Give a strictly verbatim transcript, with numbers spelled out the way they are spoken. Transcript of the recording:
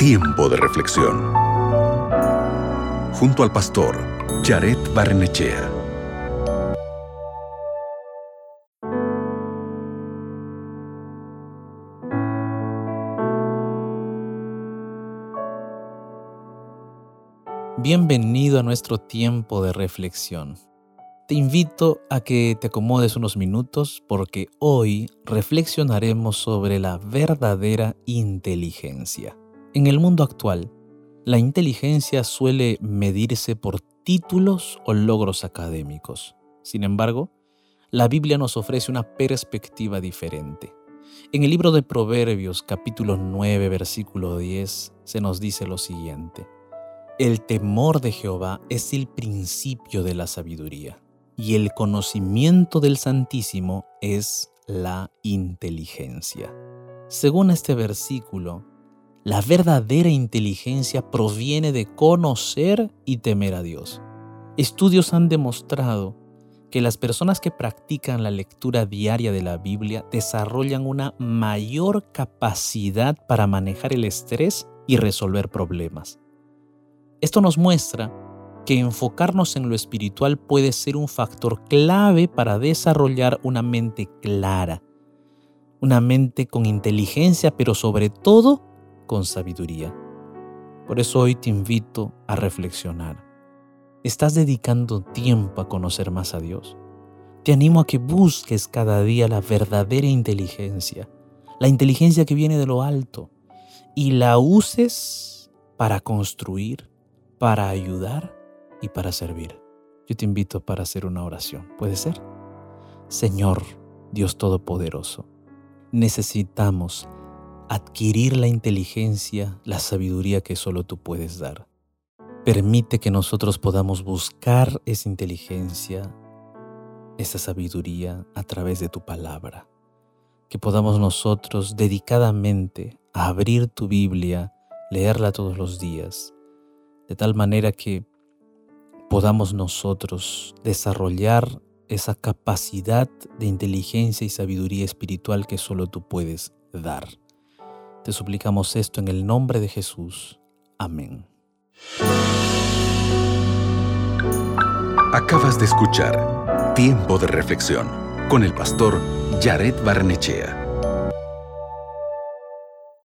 Tiempo de reflexión. Junto al pastor Jared Barrenechea. Bienvenido a nuestro tiempo de reflexión. Te invito a que te acomodes unos minutos porque hoy reflexionaremos sobre la verdadera inteligencia. En el mundo actual, la inteligencia suele medirse por títulos o logros académicos. Sin embargo, la Biblia nos ofrece una perspectiva diferente. En el libro de Proverbios, capítulo nueve, versículo diez, se nos dice lo siguiente: el temor de Jehová es el principio de la sabiduría, y el conocimiento del Santísimo es la inteligencia. Según este versículo, la verdadera inteligencia proviene de conocer y temer a Dios. Estudios han demostrado que las personas que practican la lectura diaria de la Biblia desarrollan una mayor capacidad para manejar el estrés y resolver problemas. Esto nos muestra que enfocarnos en lo espiritual puede ser un factor clave para desarrollar una mente clara, una mente con inteligencia, pero sobre todo con sabiduría. Por eso hoy te invito a reflexionar. ¿Estás dedicando tiempo a conocer más a Dios? Te animo a que busques cada día la verdadera inteligencia, la inteligencia que viene de lo alto, y la uses para construir, para ayudar y para servir. Yo te invito para hacer una oración. ¿Puede ser? Señor, Dios Todopoderoso, necesitamos adquirir la inteligencia, la sabiduría que solo tú puedes dar. Permite que nosotros podamos buscar esa inteligencia, esa sabiduría a través de tu palabra. Que podamos nosotros dedicadamente a abrir tu Biblia, leerla todos los días, de tal manera que podamos nosotros desarrollar esa capacidad de inteligencia y sabiduría espiritual que solo tú puedes dar. Te suplicamos esto en el nombre de Jesús. Amén. Acabas de escuchar Tiempo de Reflexión con el pastor Jared Barrenechea.